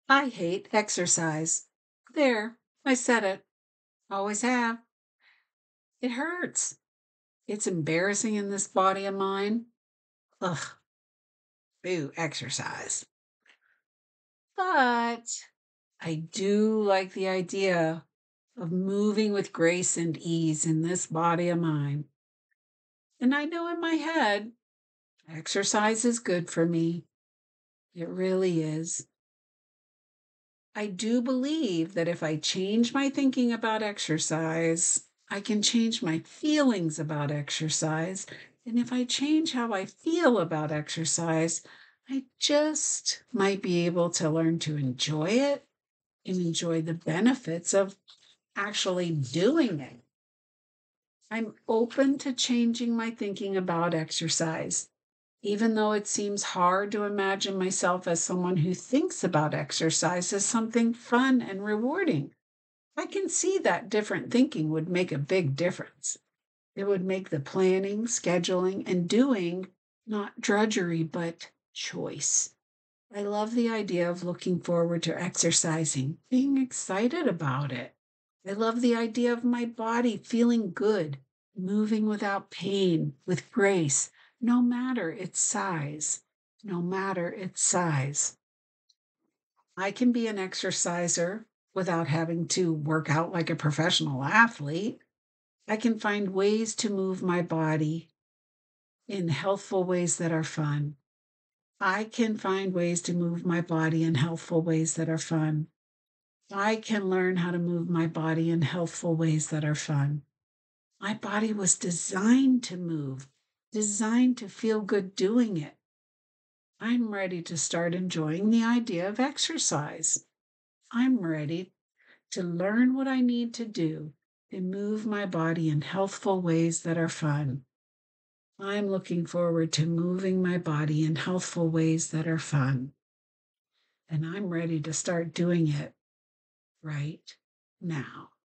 I hate exercise. There, I said it. Always have. It hurts. It's embarrassing in this body of mine. Ugh, boo, exercise. But I do like the idea of moving with grace and ease in this body of mine. And I know in my head, exercise is good for me. It really is. I do believe that if I change my thinking about exercise, I can change my feelings about exercise. And if I change how I feel about exercise, I just might be able to learn to enjoy it and enjoy the benefits of actually doing it. I'm open to changing my thinking about exercise, even though it seems hard to imagine myself as someone who thinks about exercise as something fun and rewarding. I can see that different thinking would make a big difference. It would make the planning, scheduling, and doing not drudgery, but choice. I love the idea of looking forward to exercising, being excited about it. I love the idea of my body feeling good, moving without pain, with grace, no matter its size. No matter its size. I can be an exerciser without having to work out like a professional athlete. I can find ways to move my body in healthful ways that are fun. I can find ways to move my body in healthful ways that are fun. I can learn how to move my body in healthful ways that are fun. My body was designed to move, designed to feel good doing it. I'm ready to start enjoying the idea of exercise. I'm ready to learn what I need to do to move my body in healthful ways that are fun. I'm looking forward to moving my body in healthful ways that are fun. And I'm ready to start doing it right now.